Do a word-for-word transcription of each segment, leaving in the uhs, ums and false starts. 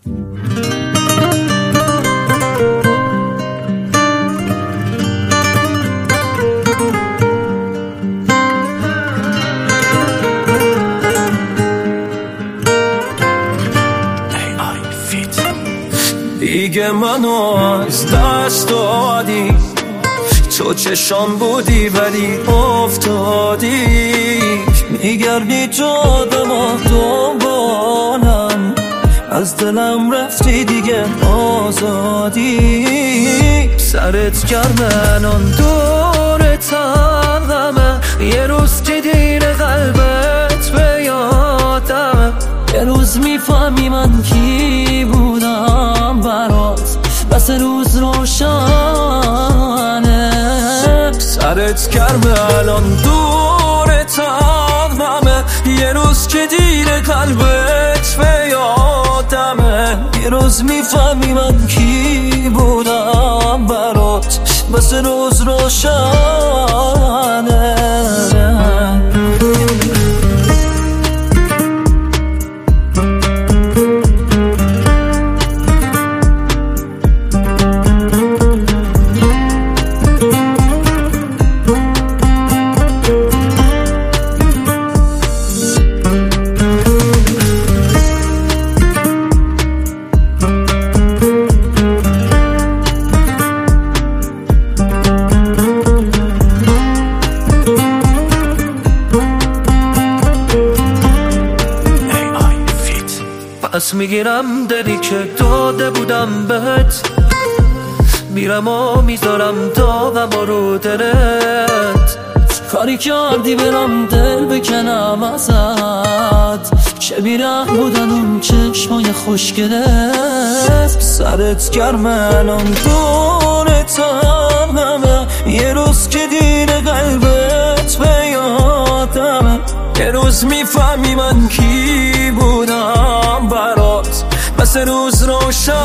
دیگه منو از دست دادی، تو چشام بودی ولی افتادی، میگردی تو آدم دنبالم، از دلم رفتی دیگه آزادی. سرت گرمه آن دور تنمه، یه روز که دیر قلبت به یادمه، یه روز میفهمی من کی بودم برات، بس روز روشنه. سرت گرمه الان دور تنمه، یه روز که دیر قلبت به یادمه، یه روز میفهمی من کی بودم برات، بس روز روشنه. پس میگیرم دلی که داده بودم بهت، میرم و میذارم داغم رو دلت. کاری کردی برم دل بکنم ازت، چه بیره بودن اون چشمای خوشگلت. سرت گرمه الان دور تنمه، یه روز که دیر قلبت به یادمه، یه روز میفهمی من کی بودم برات، بس روز روشنه.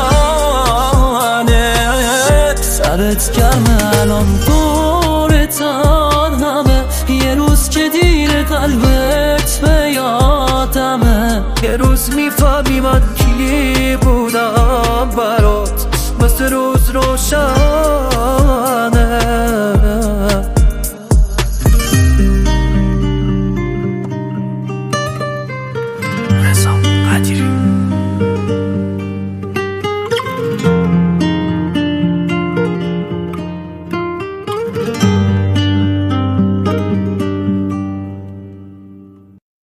سرت گرمه الان دور تنمه، یه روز که دیر قلبت به یادمه، یه روز میفهمی من کی بودم برات، بس روز روشنه. رضا قدیری.